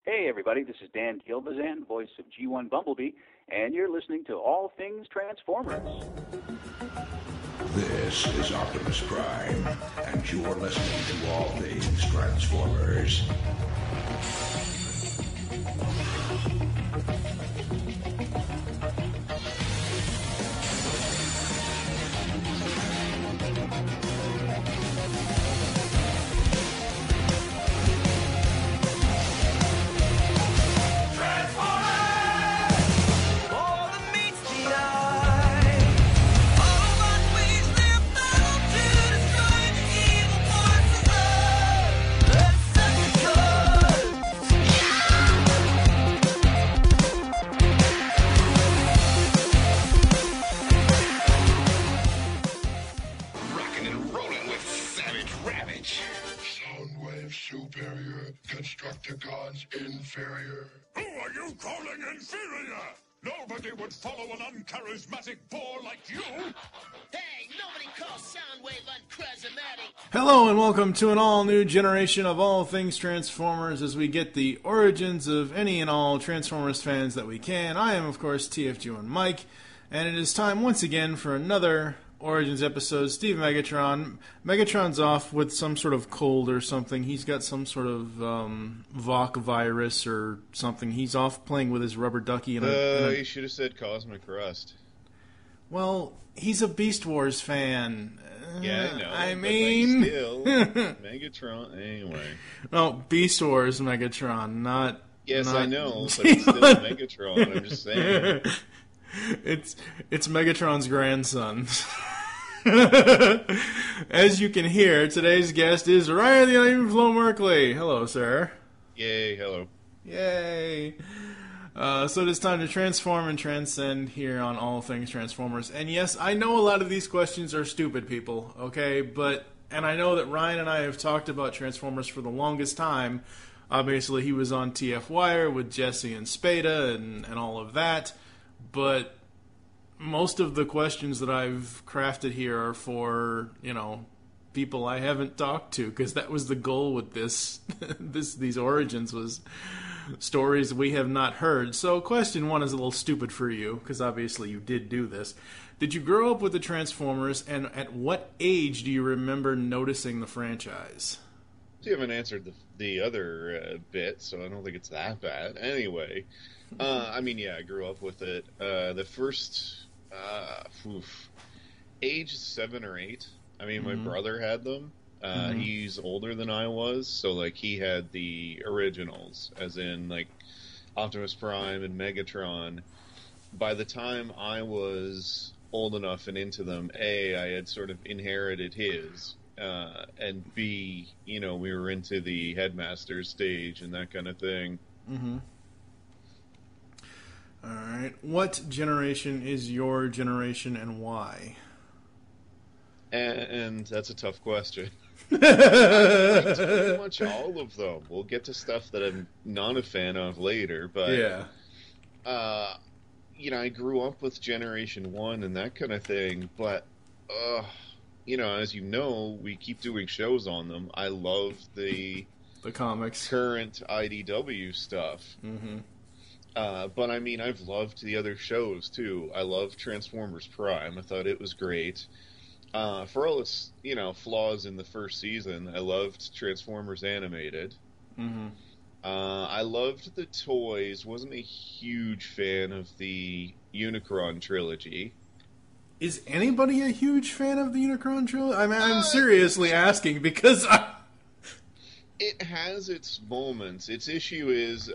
Hey everybody, this is Dan Gilbazan, voice of G1 Bumblebee, and you're listening to All Things Transformers. This is Optimus Prime, and you're listening to All Things Transformers. Constructicons inferior. Who are you calling inferior? Nobody would follow an uncharismatic bore like you. Hey, nobody calls Soundwave uncharismatic. Hello and welcome to an all-new generation of All Things Transformers as we get the origins of any and all Transformers fans that we can. I am, of course, TFG1 Mike, and it is time once again for another Origins episode. Steve Megatron. Megatron's off with some sort of cold or something. He's got some sort of Vok virus or something. He's off playing with his rubber ducky. You should have said Cosmic Rust. Well, he's a Beast Wars fan. Yeah, I know. I mean... Like, still, Megatron, anyway. No, Beast Wars Megatron, not... Yes, not... I know, but it's still Megatron, I'm just saying. It's Megatron's grandson. As you can hear, today's guest is Ryan the Unnamed Flo Merkley. Hello, sir. Yay, hello. Yay. So it is time to transform and transcend here on All Things Transformers. And yes, I know a lot of these questions are stupid, people, okay? And I know that Ryan and I have talked about Transformers for the longest time. Obviously, he was on TF Wire with Jesse and Spada and all of that. But most of the questions that I've crafted here are for, people I haven't talked to, because that was the goal with these origins was stories we have not heard. So question one is a little stupid for you, because obviously you did do this. Did you grow up with the Transformers, and at what age do you remember noticing the franchise? You haven't answered the other bit, so I don't think it's that bad. Anyway, I grew up with it. The first age 7 or 8. I mean, my brother had them. He's older than I was, so he had the originals, as in Optimus Prime and Megatron. By the time I was old enough and into them, A, I had sort of inherited his, and B, we were into the Headmaster stage and that kind of thing. Mm-hmm. All right. What generation is your generation and why? And that's a tough question. I liked pretty much all of them. We'll get to stuff that I'm not a fan of later, but yeah. I grew up with Generation 1 and that kind of thing, but as you know, we keep doing shows on them. I love the comics, current IDW stuff. Mm-hmm. But I've loved the other shows too. I love Transformers Prime. I thought it was great. For all its, flaws in the first season, I loved Transformers Animated. Mm-hmm. I loved the toys. Wasn't a huge fan of the Unicron trilogy. Is anybody a huge fan of the Unicron trilogy? I'm seriously asking because it has its moments. Its issue is,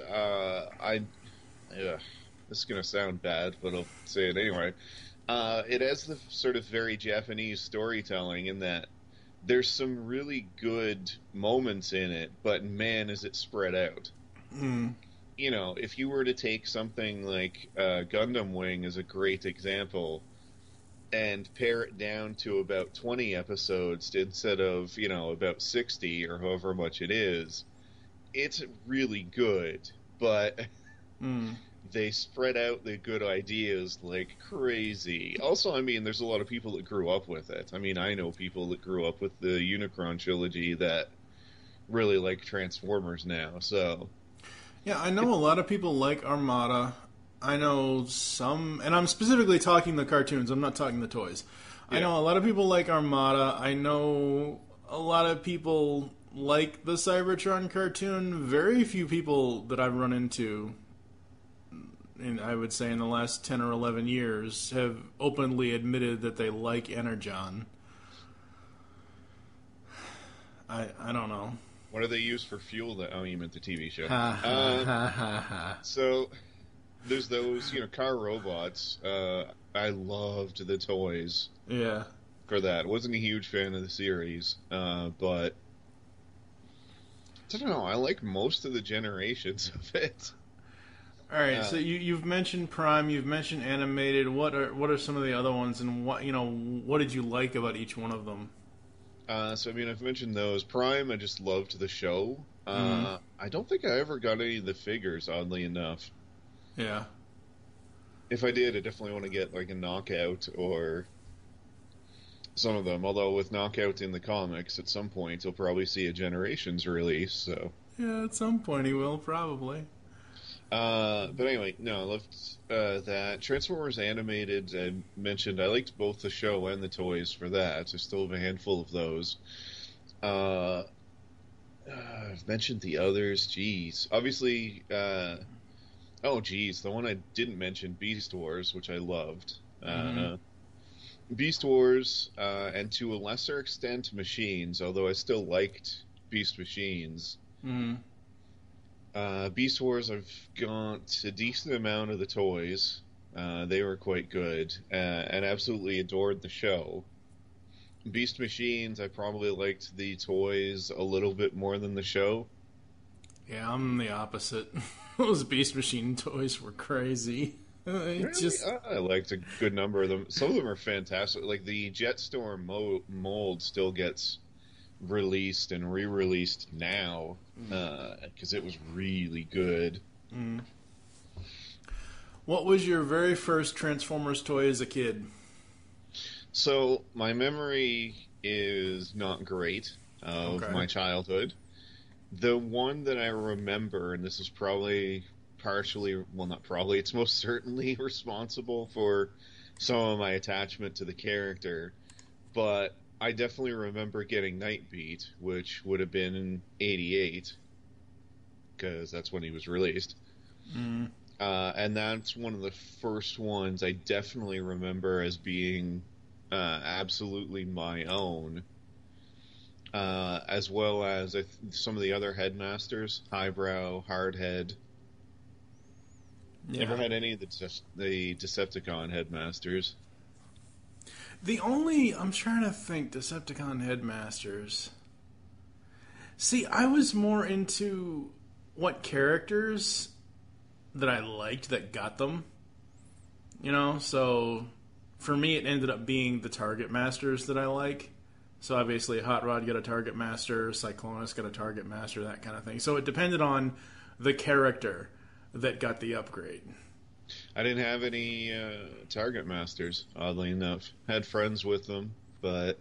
this is going to sound bad, but I'll say it anyway. It has the sort of very Japanese storytelling in that there's some really good moments in it, but man, is it spread out. Mm. If you were to take something like Gundam Wing as a great example and pare it down to about 20 episodes instead of, about 60 or however much it is, it's really good, but... They spread out the good ideas like crazy. Also, there's a lot of people that grew up with it. I know people that grew up with the Unicron trilogy that really like Transformers now, so... Yeah, I know a lot of people like Armada. I know some, and I'm specifically talking the cartoons. I'm not talking the toys. Yeah. I know a lot of people like Armada. I know a lot of people like the Cybertron cartoon. Very few people that I've run into, and I would say in the last 10 or 11 years, have openly admitted that they like Energon. I don't know. What do they use for fuel? You meant the TV show. So there's those, car robots. I loved the toys. Yeah. For that, wasn't a huge fan of the series, but I don't know. I like most of the generations of it. All right, so you've mentioned Prime, you've mentioned animated. What are some of the other ones, and what did you like about each one of them? So I've mentioned those. Prime, I just loved the show. I don't think I ever got any of the figures, oddly enough. Yeah. If I did, I definitely want to get like a Knockout or some of them. Although with Knockout in the comics, at some point he'll probably see a Generations release. So yeah, at some point he will probably. But anyway, no, I loved that. Transformers Animated, I mentioned I liked both the show and the toys for that. I still have a handful of those. I've mentioned the others. Jeez. Obviously, the one I didn't mention, Beast Wars, which I loved. Beast Wars, and to a lesser extent, Machines, although I still liked Beast Machines. Mm-hmm. Beast Wars, I've got a decent amount of the toys. They were quite good, and absolutely adored the show. Beast Machines, I probably liked the toys a little bit more than the show. Yeah, I'm the opposite. Those Beast Machine toys were crazy. Really? I liked a good number of them. Some of them are fantastic. Like the Jetstorm mold still gets released and re-released now because it was really good. What was your very first Transformers toy as a kid? So my memory is not great of my childhood. The one that I remember, and this is probably it's most certainly responsible for some of my attachment to the character, but I definitely remember getting Nightbeat, which would have been in '88, because that's when he was released. And that's one of the first ones I definitely remember as being absolutely my own, as well as some of the other Headmasters, Highbrow, Hardhead. Yeah. Never had any of the Decepticon Headmasters. I'm trying to think, Decepticon Headmasters. See, I was more into what characters that I liked that got them. So for me it ended up being the Target Masters that I like. So obviously Hot Rod got a Target Master, Cyclonus got a Target Master, that kind of thing. So it depended on the character that got the upgrade. I didn't have any Target Masters, oddly enough. Had friends with them, but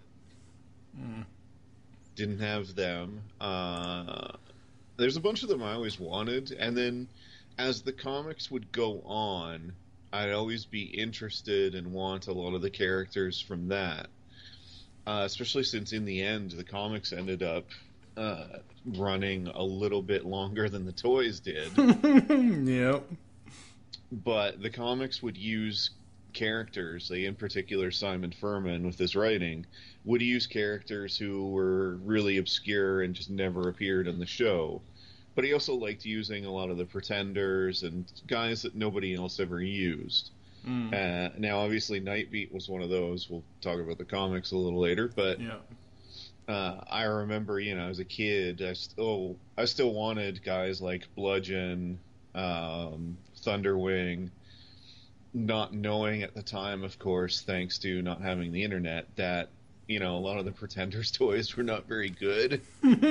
didn't have them. There's a bunch of them I always wanted, and then as the comics would go on, I'd always be interested and want a lot of the characters from that. Especially since in the end, the comics ended up running a little bit longer than the toys did. Yep. But the comics would use characters, in particular Simon Furman with his writing, would use characters who were really obscure and just never appeared in the show. But he also liked using a lot of the Pretenders and guys that nobody else ever used. Now, obviously, Nightbeat was one of those. We'll talk about the comics a little later, but I remember, as a kid, I still wanted guys like Bludgeon, Thunderwing, not knowing at the time, of course, thanks to not having the internet, that a lot of the Pretenders toys were not very good.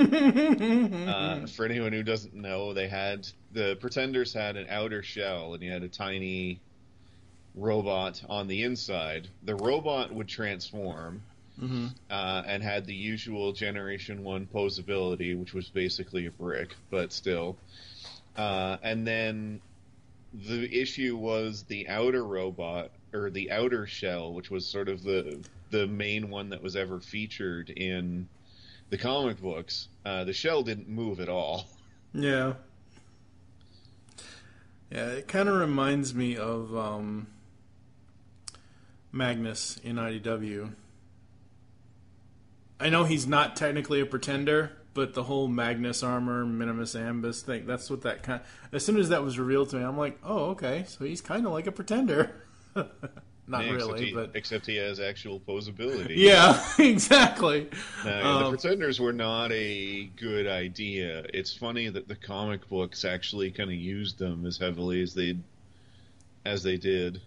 For anyone who doesn't know, the Pretenders had an outer shell, and you had a tiny robot on the inside. The robot would transform, and had the usual Generation 1 posability, which was basically a brick, but still. And then the issue was the outer robot, or the outer shell, which was sort of the main one that was ever featured in the comic books. The shell didn't move at all. Yeah. Yeah, it kind of reminds me of Magnus in IDW. I know he's not technically a pretender, but the whole Magnus armor, Minimus Ambus thing, that's what that kind of... As soon as that was revealed to me, I'm like, oh, okay, so he's kind of like a pretender. Not Yeah, really, but... Except he has actual posability. Yeah, exactly. No, the Pretenders were not a good idea. It's funny that the comic books actually kind of used them as heavily as they did.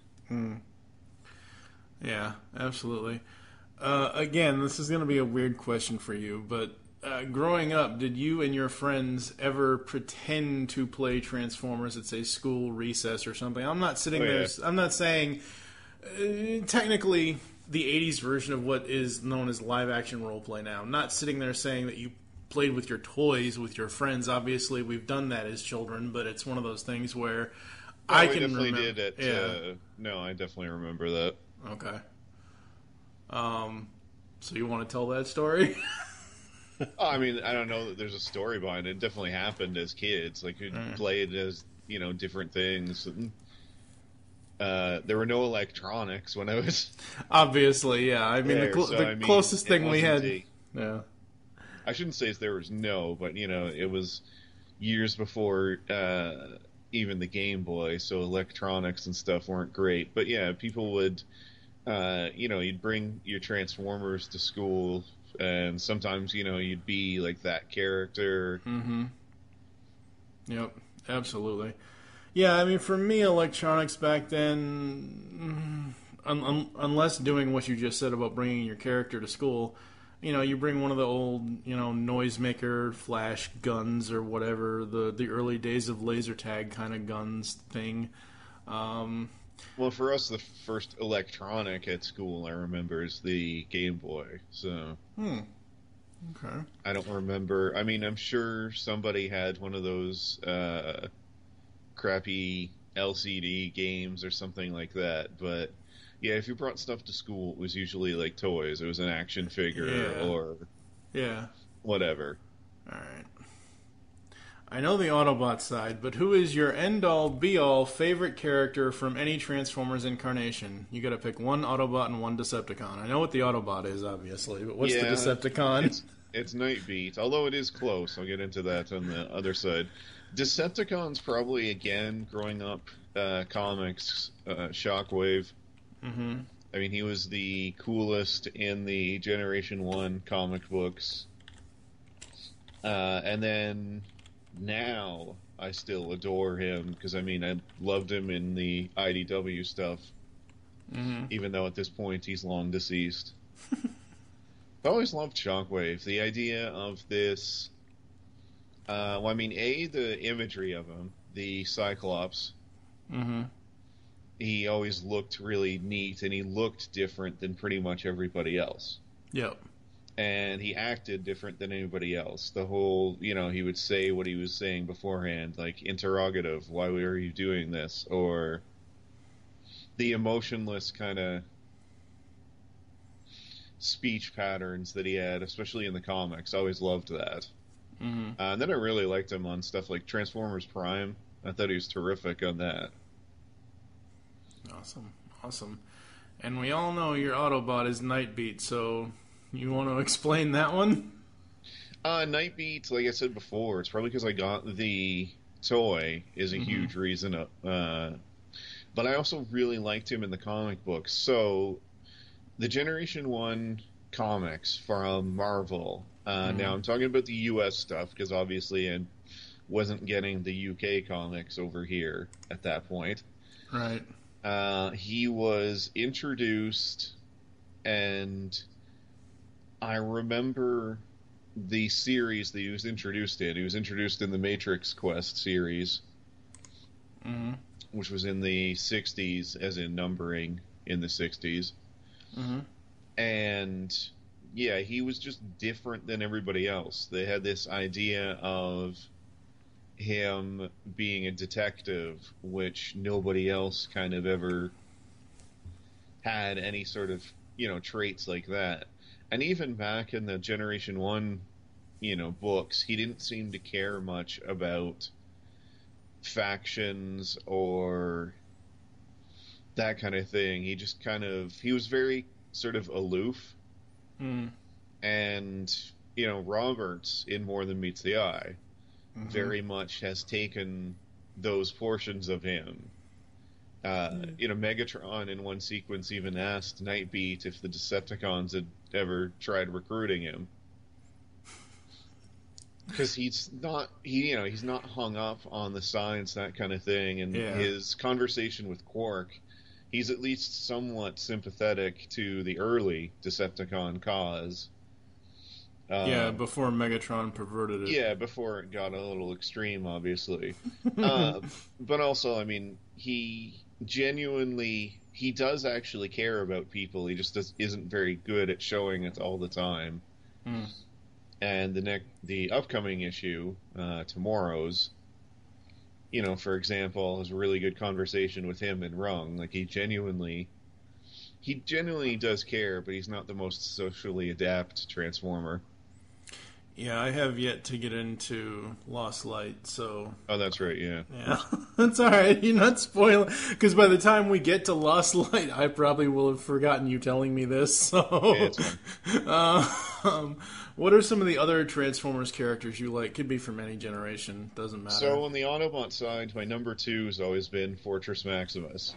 Yeah, absolutely. Again, this is going to be a weird question for you, but growing up, did you and your friends ever pretend to play Transformers at, say, school recess or something? I'm not sitting there... Yeah. I'm not saying... technically, the 80s version of what is known as live-action roleplay now. I'm not sitting there saying that you played with your toys, with your friends. Obviously, we've done that as children, but it's one of those things where I can definitely remember... did it. No, I definitely remember that. Okay. So you want to tell that story? I mean, I don't know that there's a story behind it. It definitely happened as kids. Like, we played as, different things. And, there were no electronics when I was... Obviously, yeah. I mean, there, the closest thing we had... Yeah. I shouldn't say there was no, but, it was years before even the Game Boy, so electronics and stuff weren't great. But, yeah, people would... you'd bring your Transformers to school, and sometimes, you'd be like that character. Mm-hmm. Yep, absolutely. Yeah, I mean, for me, electronics back then, unless doing what you just said about bringing your character to school, you bring one of the old, noisemaker flash guns or whatever, the early days of laser tag kind of guns thing. Well, for us, the first electronic at school, I remember, is the Game Boy. So, okay. I don't remember. I mean, I'm sure somebody had one of those crappy LCD games or something like that. But yeah, if you brought stuff to school, it was usually like toys. It was an action figure or whatever. All right. I know the Autobot side, but who is your end-all, be-all favorite character from any Transformers incarnation? You got to pick one Autobot and one Decepticon. I know what the Autobot is, obviously, but what's the Decepticon? It's Nightbeat, although it is close. I'll get into that on the other side. Decepticon's probably, again, growing up, comics, Shockwave. Mm-hmm. I mean, he was the coolest in the Generation 1 comic books. And then... now I still adore him because I loved him in the IDW stuff, even though at this point he's long deceased. I always loved Shockwave. The idea of this, the imagery of him, the Cyclops. He always looked really neat, and he looked different than pretty much everybody else. Yep. And he acted different than anybody else. The whole, he would say what he was saying beforehand, like, interrogative, why were you doing this? Or the emotionless kind of speech patterns that he had, especially in the comics. I always loved that. And then I really liked him on stuff like Transformers Prime. I thought he was terrific on that. Awesome. And we all know your Autobot is Nightbeat, so... you want to explain that one? Nightbeat, like I said before, it's probably because I got the toy is a huge reason. But I also really liked him in the comic books. So, the Generation 1 comics from Marvel. Now, I'm talking about the US stuff, because obviously I wasn't getting the UK comics over here at that point. Right. He was introduced, and... I remember the series that he was introduced in. He was introduced in the Matrix Quest series, which was in the 60s, as in numbering in the 60s. And, yeah, he was just different than everybody else. They had this idea of him being a detective, which nobody else kind of ever had any sort of, traits like that. And even back in the Generation 1, books, he didn't seem to care much about factions or that kind of thing. He just he was very sort of aloof. And, Roberts in More Than Meets the Eye very much has taken those portions of him. Megatron in one sequence even asked Nightbeat if the Decepticons had ever tried recruiting him. Because he's not hung up on the science, that kind of thing, and his conversation with Quark, he's at least somewhat sympathetic to the early Decepticon cause. Before Megatron perverted it. Yeah, before it got a little extreme, obviously. But also, he does actually care about people. He just isn't very good at showing it all the time. And the upcoming issue, tomorrow's, for example, has a really good conversation with him and Rung. Like, he genuinely does care, but he's not the most socially adept Transformer. Yeah, I have yet to get into Lost Light, so... Oh, that's right, yeah. Yeah, that's alright, you're not spoiling... Because by the time we get to Lost Light, I probably will have forgotten you telling me this, so... Yeah, it's fine. What are some of the other Transformers characters you like? Could be from any generation, doesn't matter. So, on the Autobot side, my number 2 has always been Fortress Maximus.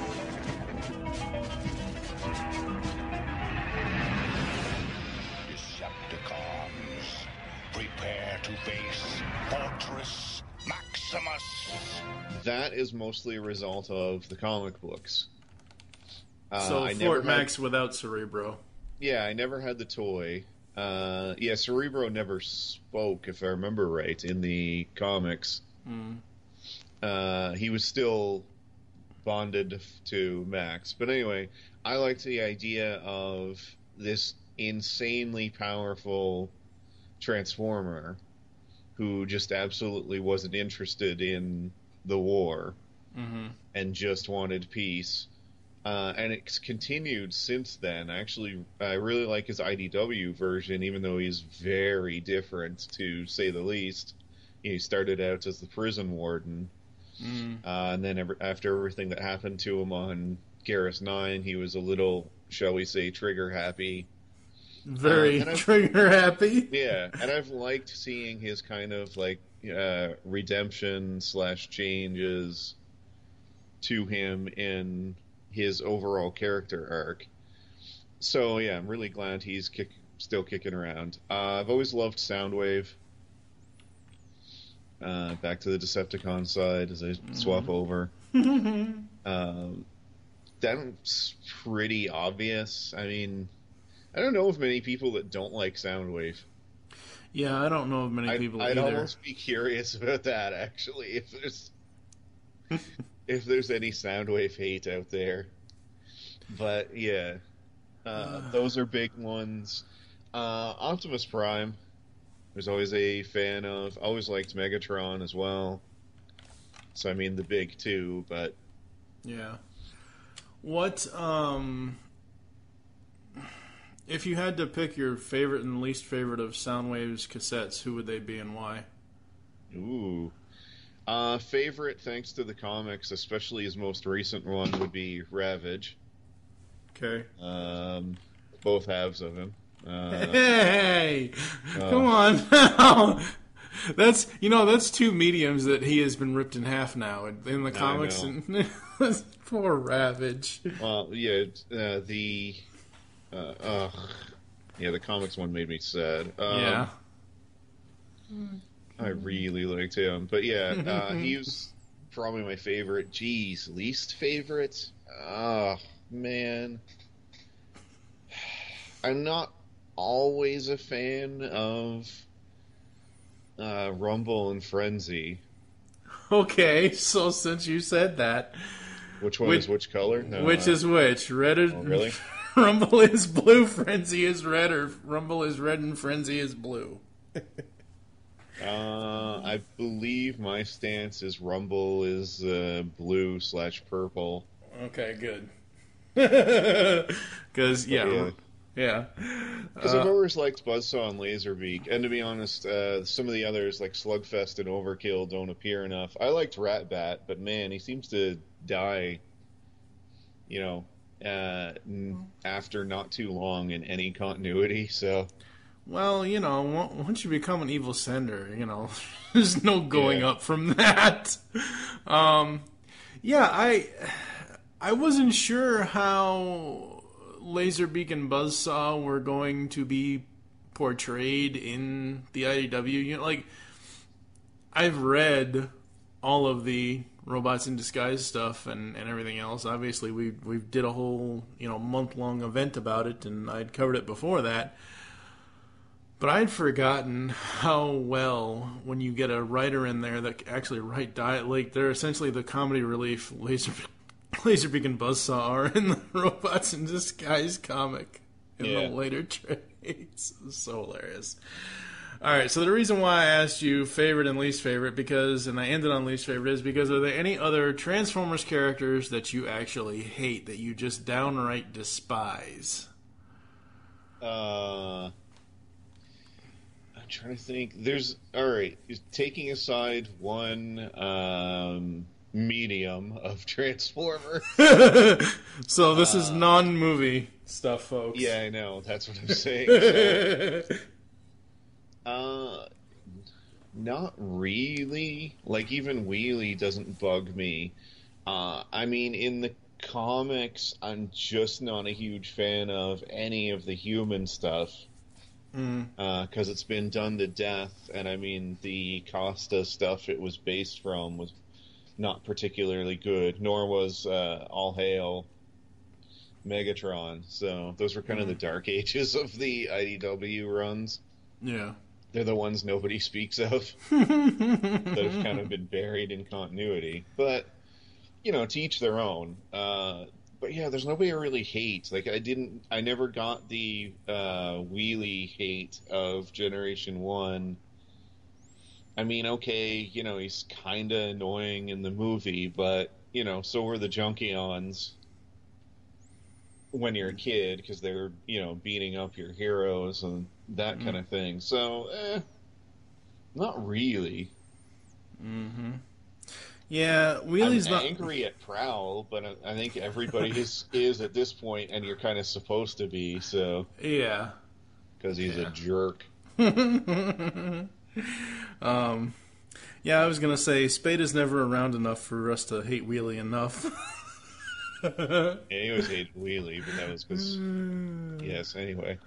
Prepare to face Fortress Maximus. That is mostly a result of the comic books. So Fort Max without Cerebro. Yeah, I never had the toy. Cerebro never spoke, if I remember right, in the comics. He was still bonded to Max. But anyway, I liked the idea of this insanely powerful Transformer who just absolutely wasn't interested in the war and just wanted peace. And it's continued since then. Actually, I really like his IDW version, even though he's very different, to say the least. He started out as the prison warden, and then after everything that happened to him on Garrus 9, he was a little, shall we say, trigger-happy. Very trigger-happy. Yeah, and I've liked seeing his kind of, redemption/changes to him in his overall character arc. So yeah, I'm really glad he's still kicking around. I've always loved Soundwave. Back to the Decepticon side as I swap over. That's pretty obvious. I mean, I don't know of many people that don't like Soundwave. Yeah, I don't know of many people I'd either. almost be curious about that, actually, if there's any Soundwave hate out there. But yeah, those are big ones. Optimus Prime, was always a fan of. Always liked Megatron as well. So I mean the big two, but yeah. What if you had to pick your favorite and least favorite of Soundwave's cassettes, who would they be and why? Ooh. Favorite, thanks to the comics, especially his most recent one, would be Ravage. Okay. Both halves of him. Hey! Come on now! That's two mediums that he has been ripped in half now in the comics. And poor Ravage. Well, yeah, the comics one made me sad. Yeah. I really liked him. But yeah, he was probably my favorite. Geez, least favorite? Oh, man. I'm not always a fan of Rumble and Frenzy. Okay, so since you said that... Which one is which color? No, which is which? Red is... Oh, really? Rumble is blue, Frenzy is red, or Rumble is red and Frenzy is blue. I believe my stance is Rumble is blue/purple. Okay, good. Because yeah. Because I've always liked Buzzsaw and Laserbeak, and to be honest, some of the others like Slugfest and Overkill don't appear enough. I liked Ratbat, but man, he seems to die, after not too long in any continuity. So, well, once you become an evil sender, there's no going up from that. I wasn't sure how Laserbeak and Buzzsaw were going to be portrayed in the IDW. I've read all of the Robots in Disguise stuff and everything else. Obviously, we did a whole month-long event about it, and I'd covered it before that. But I'd forgotten how well, when you get a writer in there that actually write dialogue, they're essentially the comedy relief Laserbeak and Buzzsaw are in the Robots in Disguise comic in the later trades. It's so hilarious. Alright, so the reason why I asked you favorite and least favorite, and I ended on least favorite, is because are there any other Transformers characters that you actually hate, that you just downright despise? I'm trying to think. Alright, taking aside one medium of Transformer. So this is non-movie stuff, folks. Yeah, I know. That's what I'm saying. Not really. Even Wheelie doesn't bug me. In the comics, I'm just not a huge fan of any of the human stuff. Because it's been done to death. And the Costa stuff it was based from was not particularly good, nor was All Hail Megatron. So those were kind of the dark ages of the IDW runs. Yeah. They're the ones nobody speaks of that have kind of been buried in continuity. But, to each their own. But yeah, there's nobody I really hate. I never got the Wheelie hate of Generation 1. Okay, he's kind of annoying in the movie, but, so were the Junkions when you're a kid, because they're, beating up your heroes and that kind of thing. So, not really. Mm-hmm. Yeah, Wheelie's not angry at Prowl, but I think everybody is at this point, and you're kind of supposed to be, so... Yeah. Because he's a jerk. Yeah, I was gonna say Spade is never around enough for us to hate Wheelie enough. Yeah, he always hated Wheelie, but that was because... Yes, anyway.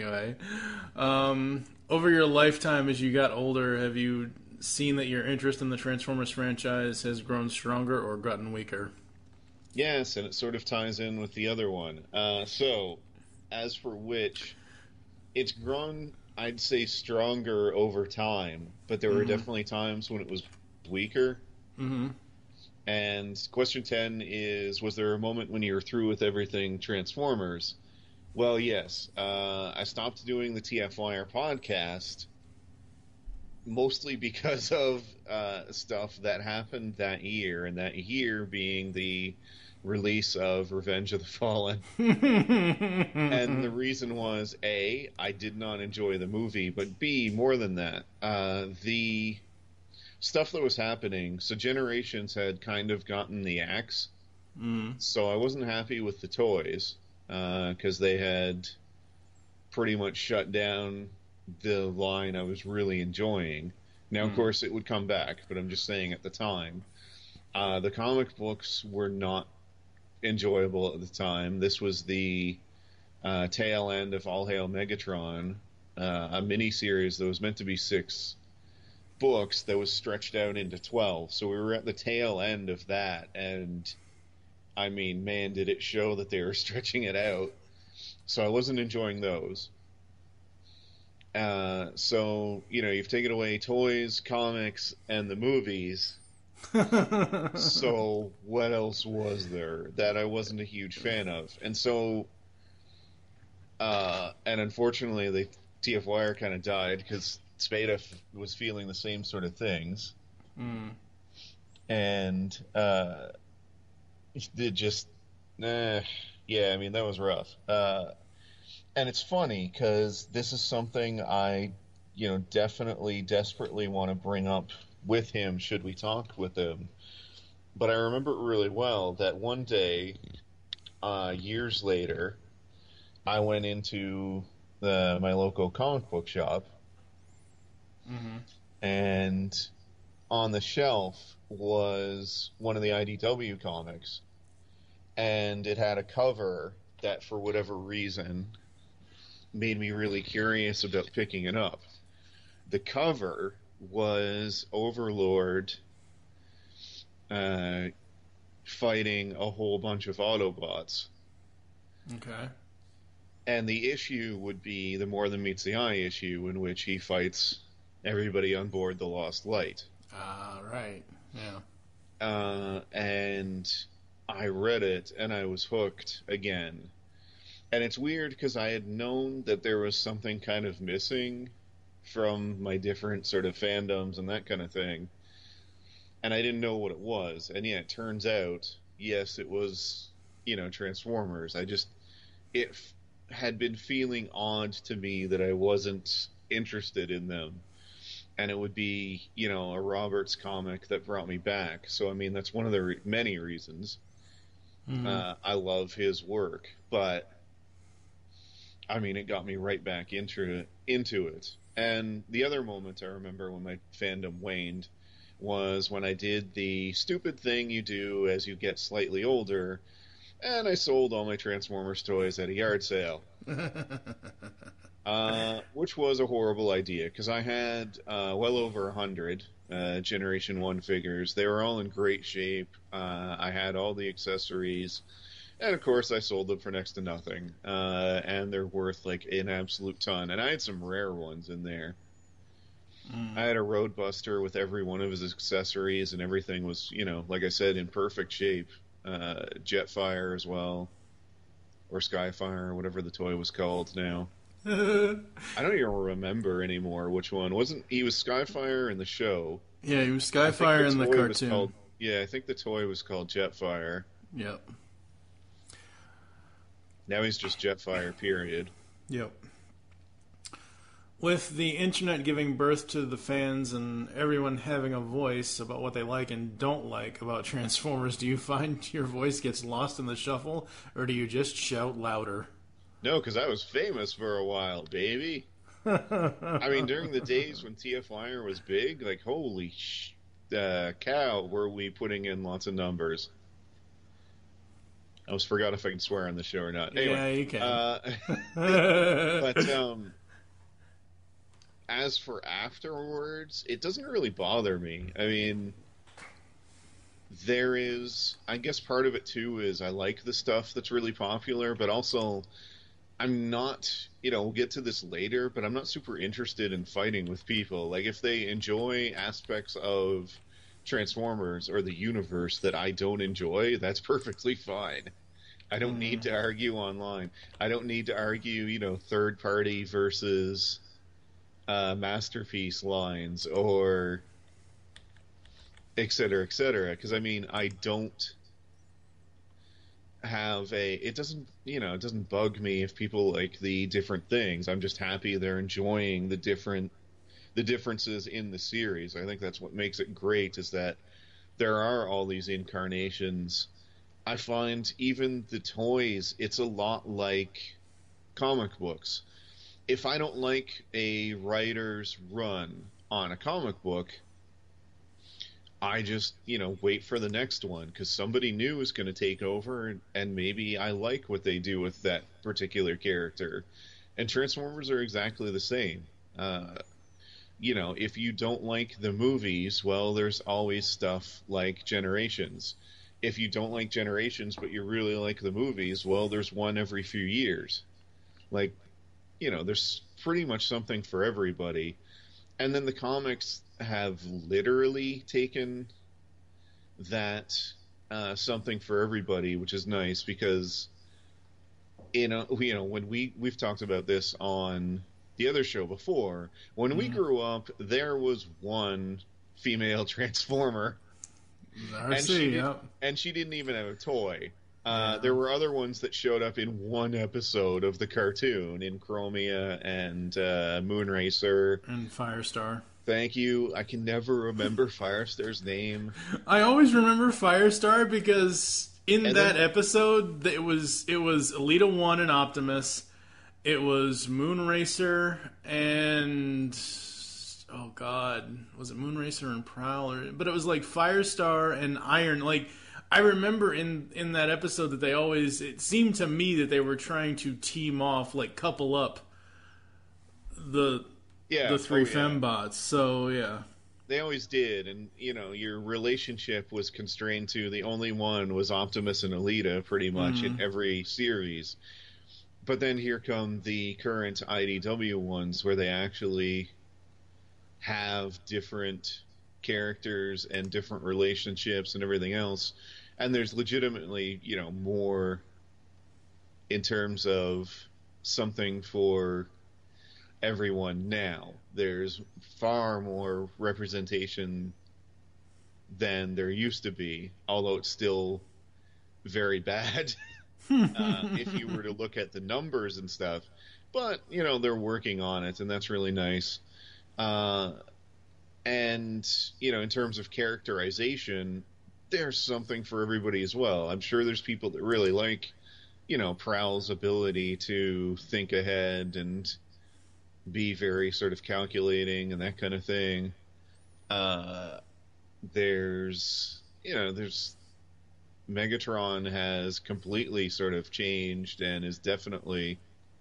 Over your lifetime as you got older, have you seen that your interest in the Transformers franchise has grown stronger or gotten weaker? Yes, and it sort of ties in with the other one. So, as for which, it's grown, I'd say, stronger over time, but there were definitely times when it was weaker. Mm-hmm. And question 10 is, was there a moment when you were through with everything Transformers? Well, yes. I stopped doing the TFYR podcast mostly because of stuff that happened that year, and that year being the release of Revenge of the Fallen. And the reason was, A, I did not enjoy the movie, but B, more than that, the stuff that was happening, so Generations had kind of gotten the axe, so I wasn't happy with the toys, because they had pretty much shut down the line I was really enjoying. Now, of course, it would come back, but I'm just saying at the time. The comic books were not enjoyable at the time. This was the tail end of All Hail Megatron, a miniseries that was meant to be 6 books that was stretched out into 12. So we were at the tail end of that, and I mean, man, did it show that they were stretching it out. So I wasn't enjoying those. So, you've taken away toys, comics, and the movies. So what else was there that I wasn't a huge fan of? And so, and unfortunately, the TFYR kind of died because Spada was feeling the same sort of things. Mm. And it just, yeah, I mean, that was rough. And it's funny because this is something I, definitely, desperately want to bring up with him should we talk with him. But I remember it really well that one day, years later, I went into my local comic book shop, and on the shelf was one of the IDW comics, and it had a cover that, for whatever reason, made me really curious about picking it up. The cover was Overlord fighting a whole bunch of Autobots. Okay. And the issue would be the More Than Meets the Eye issue, in which he fights everybody on board the Lost Light. Right. Yeah. And I read it, and I was hooked again. And it's weird, because I had known that there was something kind of missing from my different sort of fandoms and that kind of thing. And I didn't know what it was. And yeah, it turns out, yes, it was, Transformers. It had been feeling odd to me that I wasn't interested in them. And it would be, a Roberts comic that brought me back. So, I mean, that's one of the many reasons I love his work. But, I mean, it got me right back into it. And the other moment I remember when my fandom waned was when I did the stupid thing you do as you get slightly older, and I sold all my Transformers toys at a yard sale. Which was a horrible idea, because I had well over 100 Generation 1 figures. They were all in great shape. I had all the accessories. And, of course, I sold them for next to nothing. And they're worth, an absolute ton. And I had some rare ones in there. I had a Roadbuster with every one of his accessories, and everything was, like I said, in perfect shape. Jetfire as well. Or Skyfire, or whatever the toy was called now. I don't even remember anymore which one. He was Skyfire in the show. Yeah, he was Skyfire in the cartoon. I think the toy was called Jetfire. Yep. Now he's just Jetfire, period. Yep. With the internet giving birth to the fans and everyone having a voice about what they like and don't like about Transformers, do you find your voice gets lost in the shuffle, or do you just shout louder? No, because I was famous for a while, baby. I mean, during the days when TFWire was big, holy cow, were we putting in lots of numbers. I almost forgot if I can swear on the show or not. Anyway, yeah, you can. But as for afterwards, it doesn't really bother me. I mean, I guess part of it too is I like the stuff that's really popular, but also I'm not, we'll get to this later, but I'm not super interested in fighting with people. If they enjoy aspects of Transformers or the universe that I don't enjoy, that's perfectly fine. I don't need to argue online. I don't need to argue, third party versus Masterpiece lines, or et cetera, because I mean, I don't have it doesn't bug me if people like the different things. I'm just happy they're enjoying the differences in the series. I think that's what makes it great, is that there are all these incarnations. I find even the toys, it's a lot like comic books. If I don't like a writer's run on a comic book, I just, wait for the next one, because somebody new is going to take over, and maybe I like what they do with that particular character. And Transformers are exactly the same. If you don't like the movies, well, there's always stuff like Generations. If you don't like Generations, but you really like the movies, well, there's one every few years. There's pretty much something for everybody. And then the comics have literally taken that something for everybody, which is nice, because when we've talked about this on the other show before. When we grew up, there was one female Transformer, and she didn't even have a toy. There were other ones that showed up in one episode of the cartoon, in Chromia and Moonracer. And Firestar. Thank you. I can never remember Firestar's name. I always remember Firestar because in that episode, it was Elita 1 and Optimus. It was Moonracer and... Oh, God. Was it Moonracer and Prowl? But it was like Firestar and Iron. Like... I remember in that episode that they always... It seemed to me that they were trying to team off, like, couple up the three fembots. So, yeah. They always did, and, you know, your relationship was constrained to the only one was Optimus and Elita, pretty much, in every series. But then here come the current IDW ones, where they actually have different characters and different relationships and everything else, and there's legitimately, you know, more in terms of something for everyone now. There's far more representation than there used to be, although it's still very bad if you were to look at the numbers and stuff. But, you know, they're working on it, and that's really nice. And, you know, in terms of characterization, there's something for everybody as well. I'm sure there's people that really like, you know, Prowl's ability to think ahead and be very sort of calculating and that kind of thing. There's Megatron has completely sort of changed and is definitely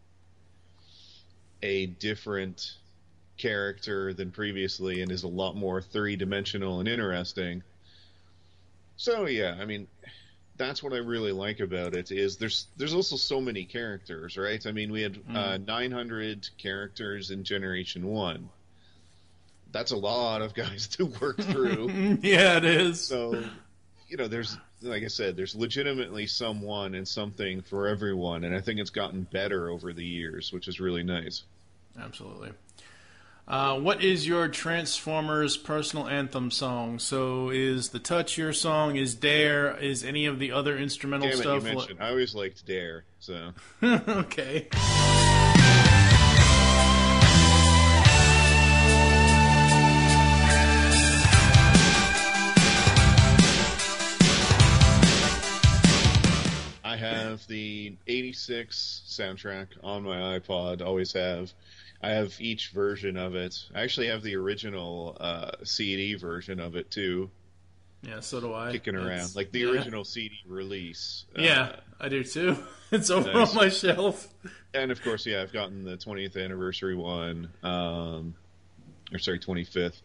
a different character than previously and is a lot more three-dimensional and interesting. So yeah, I mean, that's what I really like about it, is there's also so many characters, right? I mean, we had 900 characters in Generation 1. That's a lot of guys to work through. Yeah, it is. So, you know, there's, like I said, there's legitimately someone and something for everyone, and I think it's gotten better over the years, which is really nice. Absolutely. What is your Transformers personal anthem song? So is The Touch your song? Is Dare? Is any of the other instrumental stuff? You mentioned. I always liked Dare, so. Okay. I have the 86 soundtrack on my iPod, always have. I have each version of it. I actually have the original CD version of it, too. Yeah, so do I. Kicking around. Like the original CD release. Yeah, I do, too. It's over on my shelf. And, of course, yeah, I've gotten the 20th anniversary one. 25th.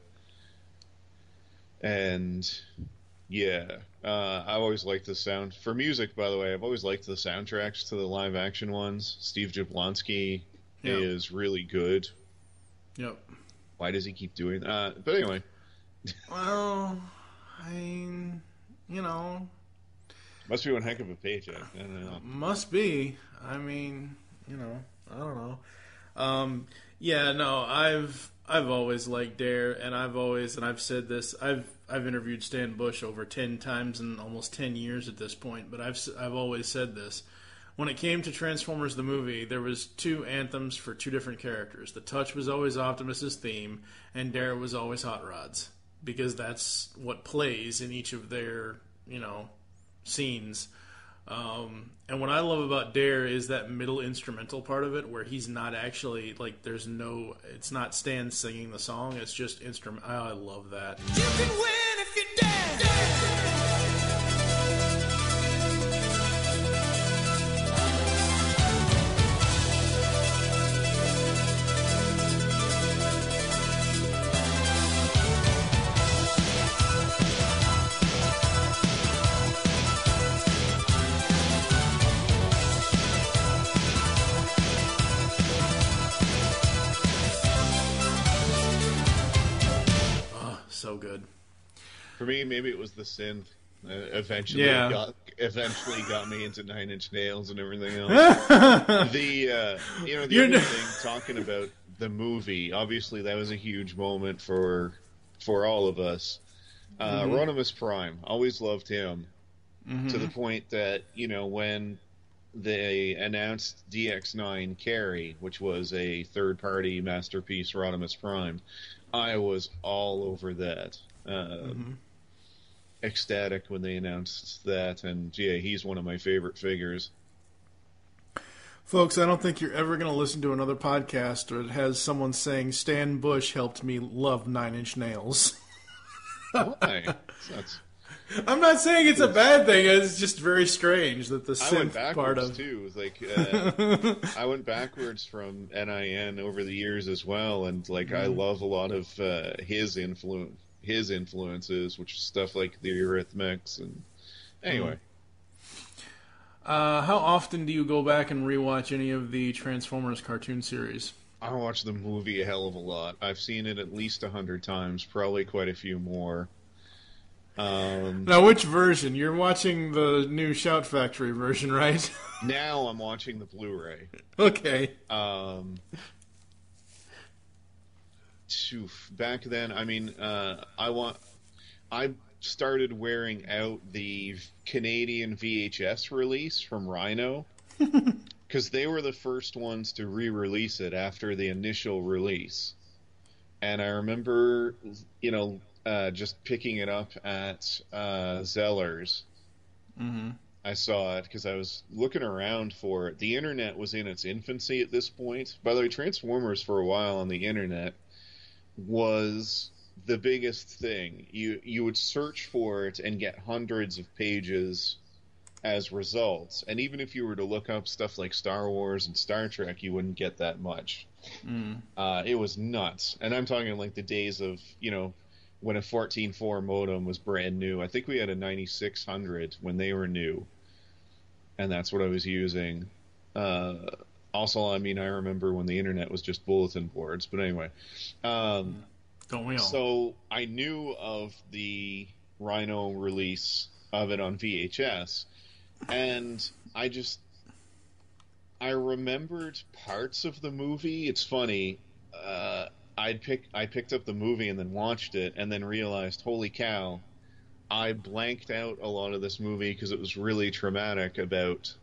And, yeah, I always liked the sound. For music, by the way, I've always liked the soundtracks to the live-action ones. Steve Jablonsky is really good. Yep. Why does he keep doing that? But anyway. Well, I mean, you know. Must be one heck of a paycheck. I don't know. Must be. I mean, you know, I don't know. Yeah, no, I've always liked Dare, and I've said this. I've interviewed Stan Bush over 10 times in almost 10 years at this point, but I've always said this. When it came to Transformers the movie, there was 2 anthems for 2 different characters. The Touch was always Optimus's theme, and Dare was always Hot Rod's, because that's what plays in each of their, you know, scenes. And what I love about Dare is that middle instrumental part of it, where he's not actually, like, it's not Stan singing the song, it's just instrument. I love that. You can win if you dare. So good. For me, maybe it was the synth. Eventually got me into Nine Inch Nails and everything else. The other thing, talking about the movie, obviously that was a huge moment for all of us. Rodimus Prime, always loved him, to the point that, you know, when they announced DX9 Carry, which was a third-party Masterpiece Rodimus Prime, I was all over that. Ecstatic when they announced that, and yeah, he's one of my favorite figures. Folks, I don't think you're ever going to listen to another podcast that has someone saying Stan Bush helped me love Nine Inch Nails. Why? I'm not saying it's a bad thing. It's just very strange that the I went synth backwards part of too. Like I went backwards from NIN over the years as well, and like I love a lot of his influences, which is stuff like the Eurythmics. And anyway, how often do you go back and rewatch any of the Transformers cartoon series? I watch the movie a hell of a lot. I've seen it at least 100 times, probably quite a few more. Now, which version? You're watching the new Shout Factory version, right? Now I'm watching the Blu-ray. Okay. Back then, I mean, I started wearing out the Canadian VHS release from Rhino, because they were the first ones to re-release it after the initial release. And I remember, you know, just picking it up at Zeller's. I saw it because I was looking around for it. The internet was in its infancy at this point. By the way, Transformers for a while on the internet was the biggest thing. You would search for it and get hundreds of pages as results. And even if you were to look up stuff like Star Wars and Star Trek, you wouldn't get that much. It was nuts. And I'm talking like the days of, you know, when a 14.4 modem was brand new. I think we had a 9600 when they were new, and that's what I was using. Also, I mean, I remember when the internet was just bulletin boards, but anyway. Don't we all? So I knew of the Rhino release of it on VHS, and I remembered parts of the movie. It's funny, I picked up the movie and then watched it and then realized, holy cow, I blanked out a lot of this movie because it was really traumatic about.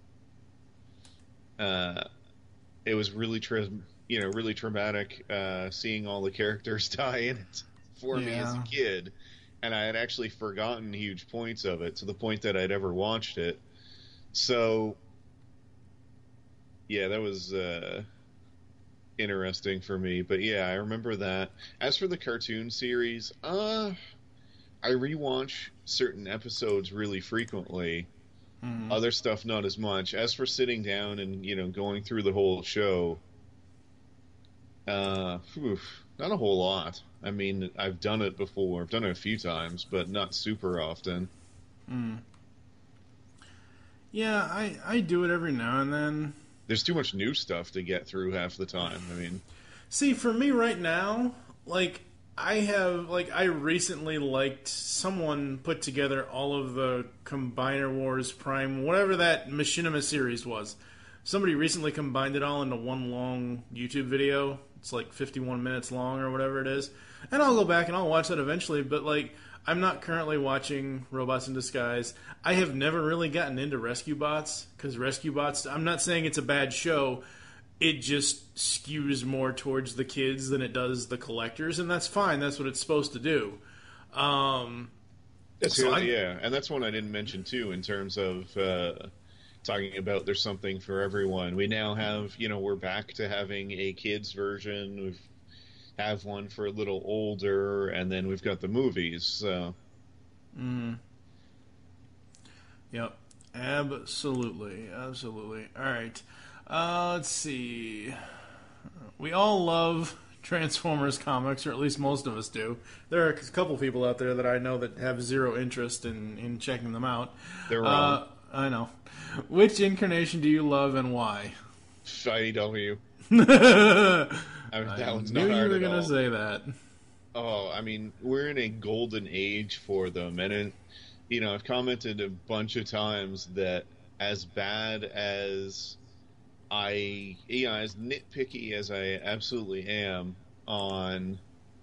It was really really traumatic seeing all the characters die in it for me as a kid, and I had actually forgotten huge points of it to the point that I'd ever watched it. So, yeah, that was interesting for me, but yeah, I remember that. As for the cartoon series, I rewatch certain episodes really frequently. Other stuff not as much. As for sitting down and, you know, going through the whole show, not a whole lot. I mean, I've done it before. I've done it a few times, but not super often. Yeah, I do it every now and then. There's too much new stuff to get through half the time. I mean, see, for me right now, like, I recently liked, someone put together all of the Combiner Wars Prime, whatever that Machinima series was. Somebody recently combined it all into one long YouTube video. It's like 51 minutes long or whatever it is. And I'll go back and I'll watch that eventually, but like, I'm not currently watching Robots in Disguise. I have never really gotten into Rescue Bots, because Rescue Bots, I'm not saying it's a bad show, it just skews more towards the kids than it does the collectors, and that's fine, that's what it's supposed to do. Yeah, and that's one I didn't mention too, in terms of talking about there's something for everyone. We now have, you know, we're back to having a kids version, we've have one for a little older, and then we've got the movies, so. Yep. Absolutely. Alright. Let's see. We all love Transformers comics, or at least most of us do. There are a couple people out there that I know that have zero interest in checking them out. They're wrong. I know. Which incarnation do you love and why? IDW. I mean, that one's knew not hard you were at going all. to say that. Oh, I mean, we're in a golden age for them, and you know, I've commented a bunch of times that as bad as as nitpicky as I absolutely am on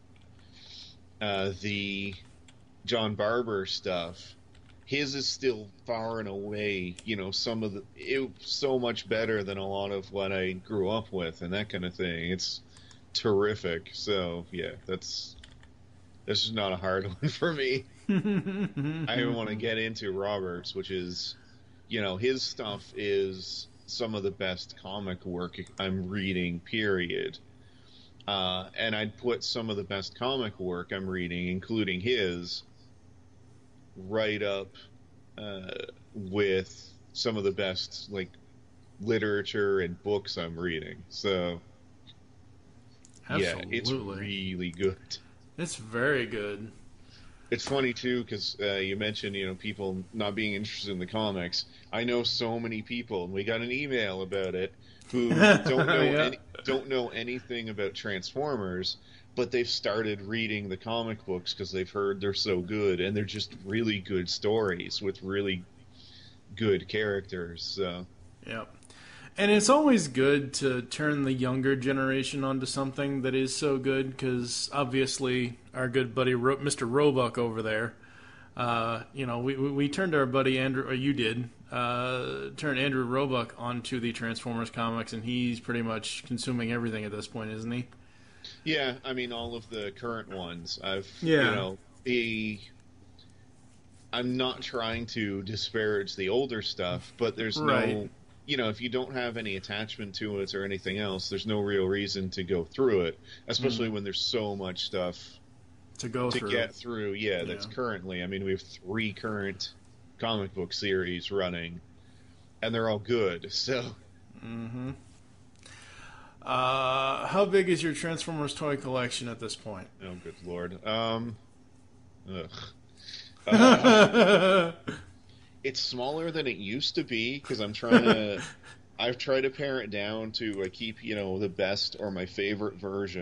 the John Barber stuff, his is still far and away, so much better than a lot of what I grew up with and that kind of thing. It's terrific. So yeah, this is not a hard one for me. I want to get into Roberts, which is, his stuff is some of the best comic work I'm reading, period. And I'd put some of the best comic work I'm reading, including his, right up with some of the best literature and books I'm reading. So Absolutely. yeah, it's really good. It's very good. It's funny too because you mentioned people not being interested in the comics. I know so many people, and we got an email about it, who don't know anything about Transformers, but they've started reading the comic books because they've heard they're so good, and they're just really good stories with really good characters. So Yep. And it's always good to turn the younger generation onto something that is so good, because obviously our good buddy Mr. Roebuck over there, we turned our buddy Andrew, or you did, turned Andrew Roebuck onto the Transformers comics, and he's pretty much consuming everything at this point, isn't he? Yeah, I mean, all of the current ones. I'm not trying to disparage the older stuff, but there's no... if you don't have any attachment to it or anything else, there's no real reason to go through it, especially when there's so much stuff to get through. Yeah, that's currently. I mean, we have 3 current comic book series running, and they're all good. So, how big is your Transformers toy collection at this point? Oh, good lord. It's smaller than it used to be because I've tried to pare it down to keep, the best or my favorite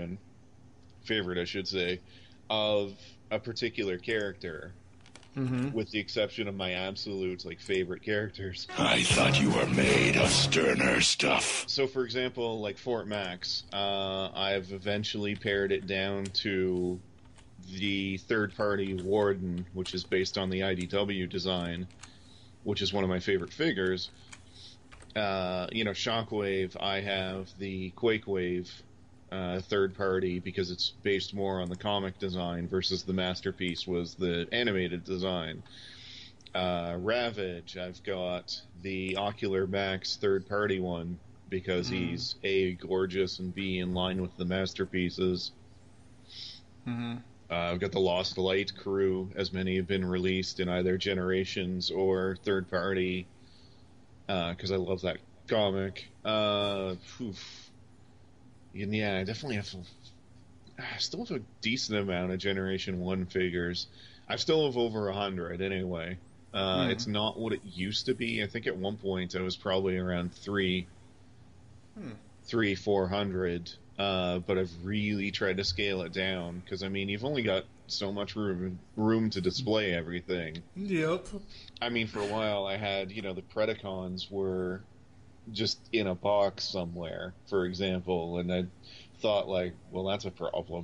I should say, of a particular character, with the exception of my absolute, favorite characters. I thought you were made of sterner stuff. So, for example, Fort Max, I've eventually pared it down to the third-party Warden, which is based on the IDW design, which is one of my favorite figures. Shockwave, I have the Quake Wave third party because it's based more on the comic design versus the Masterpiece was the animated design. Ravage, I've got the Ocular Max third party one because he's A, gorgeous, and B, in line with the Masterpieces. I've got the Lost Light crew, as many have been released in either Generations or third party, because I love that comic. I definitely have. I still have a decent amount of Generation 1 figures. I still have over 100 anyway. It's not what it used to be. I think at one point I was probably around 400. But I've really tried to scale it down because you've only got so much room to display everything. Yep. For a while I had, the Predacons were just in a box somewhere, for example, and I thought well, that's a problem.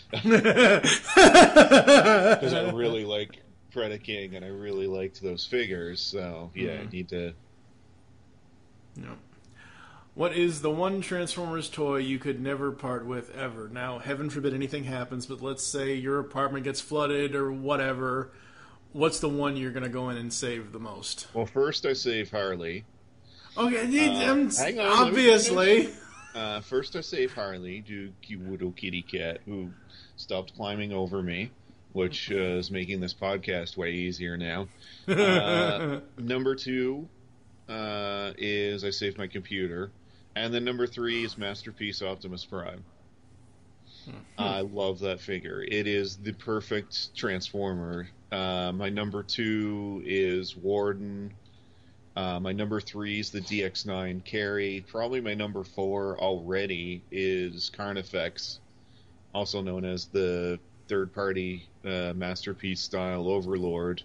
Because I really like Predaking and I really liked those figures, so yeah, I need to... Yep. What is the one Transformers toy you could never part with ever? Now, heaven forbid anything happens, but let's say your apartment gets flooded or whatever. What's the one you're going to go in and save the most? Well, first I save Harley. Okay, hang on, obviously. First I save Harley, little kitty cat, who stopped climbing over me, which is making this podcast way easier now. Number 2 is I saved my computer. And then number 3 is Masterpiece Optimus Prime. I love that figure. It is the perfect Transformer. My number 2 is Warden. My number 3 is the DX9 Carry. Probably my number 4 already is Carnifex, also known as the third-party Masterpiece-style Overlord.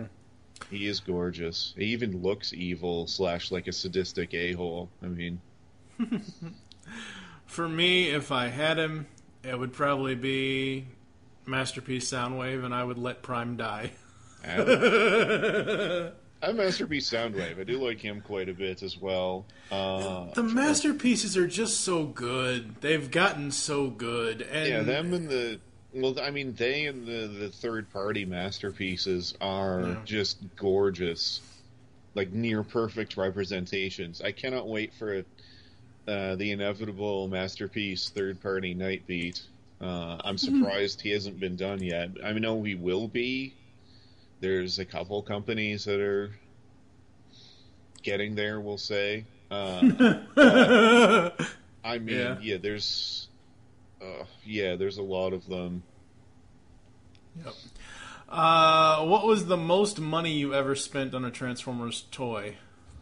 He is gorgeous. He even looks evil / a sadistic a-hole. For me, if I had him, it would probably be Masterpiece Soundwave, and I would let Prime die. I have Masterpiece Soundwave. I do like him quite a bit as well. The masterpieces are just so good. They've gotten so good. And yeah, them and the... Well, I mean, they and the third-party masterpieces are just gorgeous. Like, near-perfect representations. I cannot wait for the inevitable Masterpiece third-party Nightbeat. I'm surprised he hasn't been done yet. I know he will be. There's a couple companies that are getting there, we'll say. I mean, there's a lot of them. Yep. What was the most money you ever spent on a Transformers toy?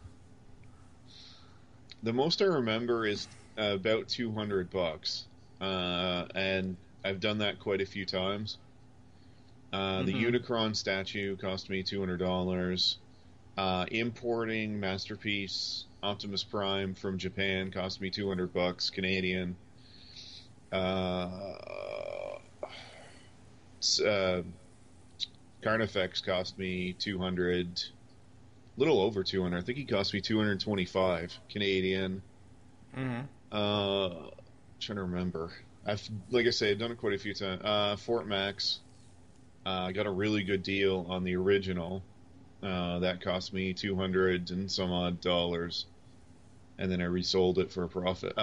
The most I remember is about $200, and I've done that quite a few times. The Unicron statue cost me $200. Importing Masterpiece Optimus Prime from Japan cost me $200 Canadian. Carnifex cost me $200, little over $200. I think he cost me $225 Canadian. Trying to remember. Like I say, I've done it quite a few times. Fort Max. Got a really good deal on the original. That cost me $200 and some odd dollars, and then I resold it for a profit.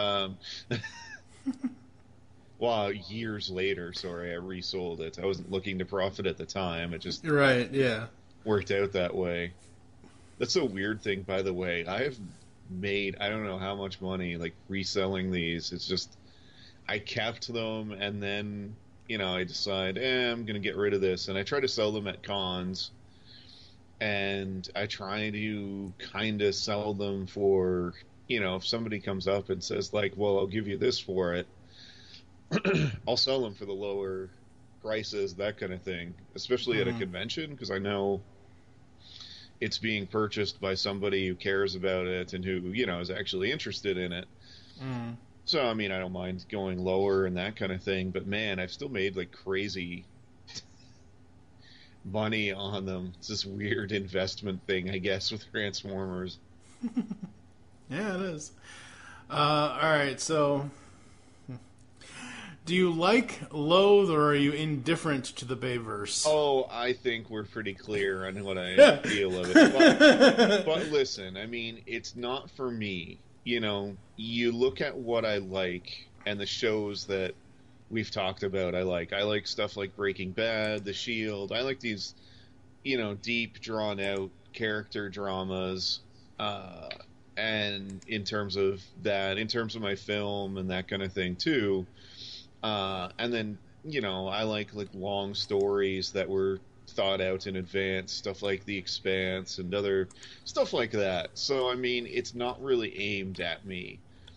Well, years later, sorry, I resold it. I wasn't looking to profit at the time. It just worked out that way. That's a weird thing, by the way. I have made, I don't know how much money, like, reselling these. It's just, I kept them, and then, I decide, I'm going to get rid of this. And I try to sell them at cons, and I try to kind of sell them for, if somebody comes up and says, like, well, I'll give you this for it, I'll sell them for the lower prices, that kind of thing, especially at a convention, because I know it's being purchased by somebody who cares about it and who, is actually interested in it. So, I mean, I don't mind going lower and that kind of thing, but man, I've still made, like, crazy money on them. It's this weird investment thing, I guess, with Transformers. Yeah, it is. Alright, so... Do you like, loathe, or are you indifferent to the Bayverse? Oh, I think we're pretty clear on what I feel of it. But listen, I mean, it's not for me. You look at what I like and the shows that we've talked about I like. I like stuff like Breaking Bad, The Shield. I like these, deep, drawn-out character dramas. And in terms of that, in terms of my film and that kind of thing, too... and then, I like long stories that were thought out in advance, stuff like The Expanse and other stuff like that. So, I mean, it's not really aimed at me.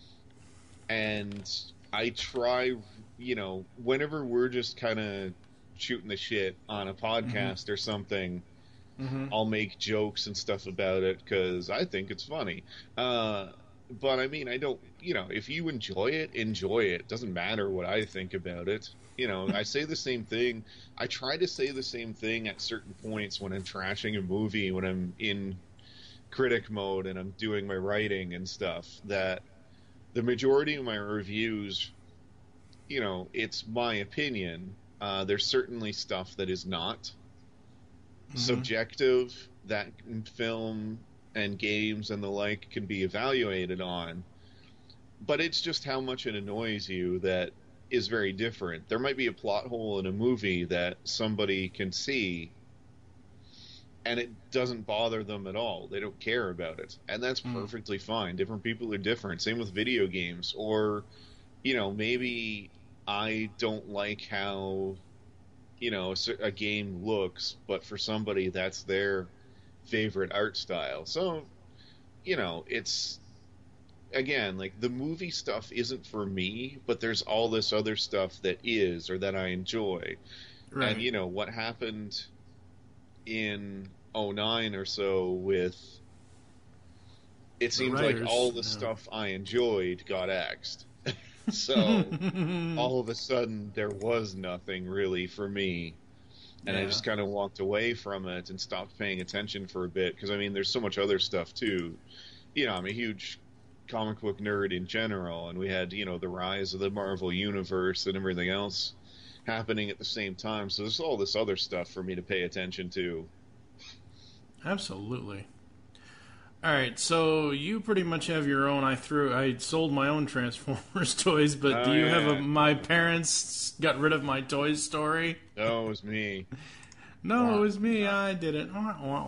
And I try, whenever we're just kind of shooting the shit on a podcast or something, I'll make jokes and stuff about it because I think it's funny. But, I mean, I don't, if you enjoy it, enjoy it. Doesn't matter what I think about it. I say the same thing. I try to say the same thing at certain points when I'm trashing a movie, when I'm in critic mode and I'm doing my writing and stuff, that the majority of my reviews, it's my opinion. There's certainly stuff that is not subjective, that in film and games and the like can be evaluated on, but it's just how much it annoys you that is very different. There might be a plot hole in a movie that somebody can see and it doesn't bother them at all. They don't care about it, and that's perfectly fine. Different people are different. Same with video games, or maybe I don't like how a game looks, but for somebody that's their favorite art style. So, it's, again, like, the movie stuff isn't for me, but there's all this other stuff that is, or that I enjoy. Right. And, what happened in 2009 or so with it seems like all the stuff I enjoyed got axed. So all of a sudden there was nothing really for me. And I just kind of walked away from it and stopped paying attention for a bit. Because, I mean, there's so much other stuff, too. You know, I'm a huge comic book nerd in general. And we had, you know, the rise of the Marvel Universe and everything else happening at the same time. So there's all this other stuff for me to pay attention to. Absolutely. All right, so you pretty much have your own. I sold my own Transformers toys, but do you have my parents got rid of my toys story? No, it was me. No, it was me. I did it.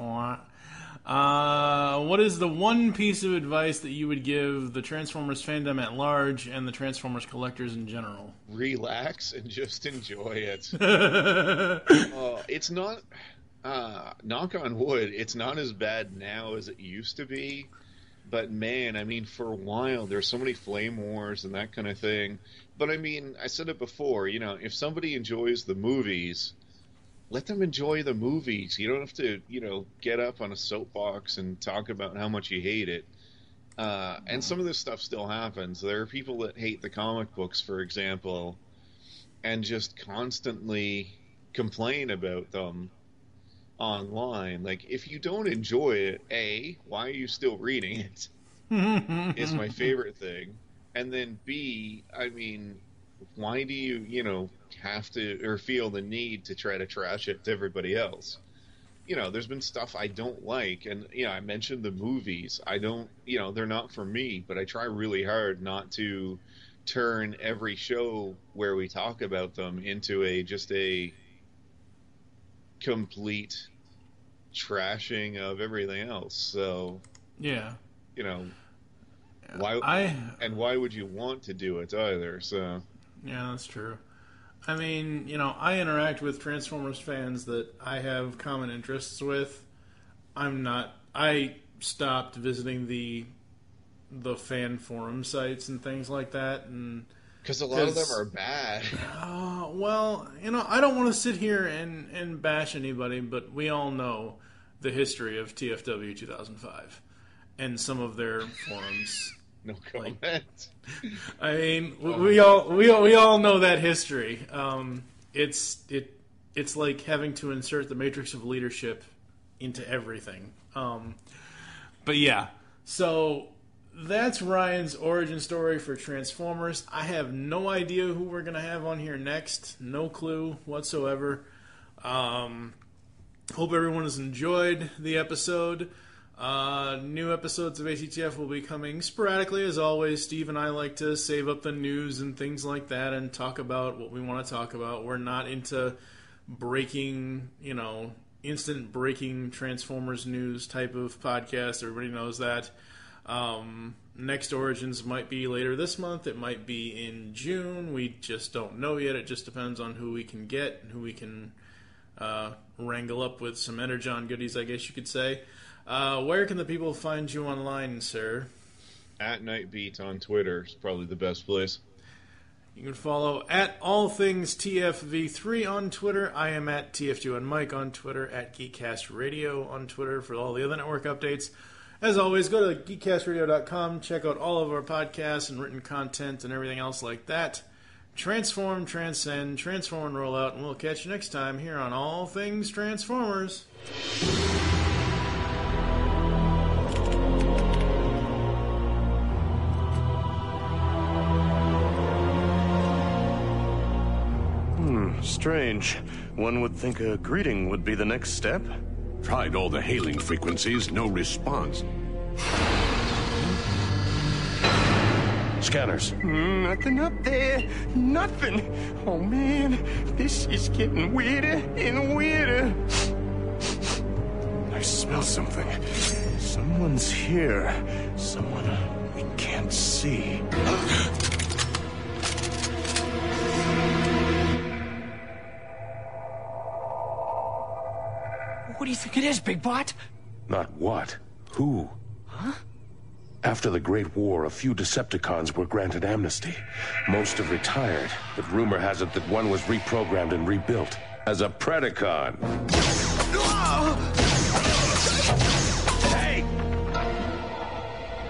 What is the one piece of advice that you would give the Transformers fandom at large and the Transformers collectors in general? Relax and just enjoy it. It's not... knock on wood, it's not as bad now as it used to be. But man, I mean, for a while, there's so many flame wars and that kind of thing. But I mean, I said it before, you know, if somebody enjoys the movies, let them enjoy the movies. You don't have to, you know, get up on a soapbox and talk about how much you hate it. And some of this stuff still happens. There are people that hate the comic books, for example, and just constantly complain about them online. Like, if you don't enjoy it, A, why are you still reading it? Is my favorite thing. And then B, I mean, why do you, you know, have to or feel the need to try to trash it to everybody else? You know, there's been stuff I don't like, and, you know, I mentioned the movies. I don't, you know, they're not for me, but I try really hard not to turn every show where we talk about them into just a complete trashing of everything else. So yeah, you know, why would you want to do it either? So yeah, that's true. I mean, you know, I interact with Transformers fans that I have common interests with. I stopped visiting the fan forum sites and things like that, and because a lot of them are bad. Well, you know, I don't want to sit here and bash anybody, but we all know the history of TFW 2005 and some of their forums. No comment. I mean, we all know that history. It's like having to insert the matrix of leadership into everything. But yeah, so that's Ryan's origin story for Transformers. I have no idea who we're going to have on here next. No clue whatsoever. Hope everyone has enjoyed the episode. New episodes of ACTF will be coming sporadically. As always, Steve and I like to save up the news and things like that and talk about what we want to talk about. We're not into breaking, you know, instant breaking Transformers news type of podcast. Everybody knows that. Next Origins might be later this month. It might be in June. We just don't know yet. It just depends on who we can get and who we can wrangle up with some Energon goodies, I guess you could say. Where can the people find you online, sir? At Nightbeat on Twitter is probably the best place. You can follow at All Things TFV3 on Twitter. I am at TF2 and Mike on Twitter, at Geekcast Radio on Twitter for all the other network updates. As always, go to geekcastradio.com, check out all of our podcasts and written content and everything else like that. Transform, transcend, transform, and roll out, and we'll catch you next time here on All Things Transformers. Strange. One would think a greeting would be the next step. Tried all the hailing frequencies, no response. Scanners. Nothing up there. Nothing. Oh, man. This is getting weirder and weirder. I smell something. Someone's here. Someone we can't see. What do you think it is, Big Bot? Not what. Who? Huh? After the Great War, a few Decepticons were granted amnesty. Most have retired, but rumor has it that one was reprogrammed and rebuilt as a Predacon. Hey!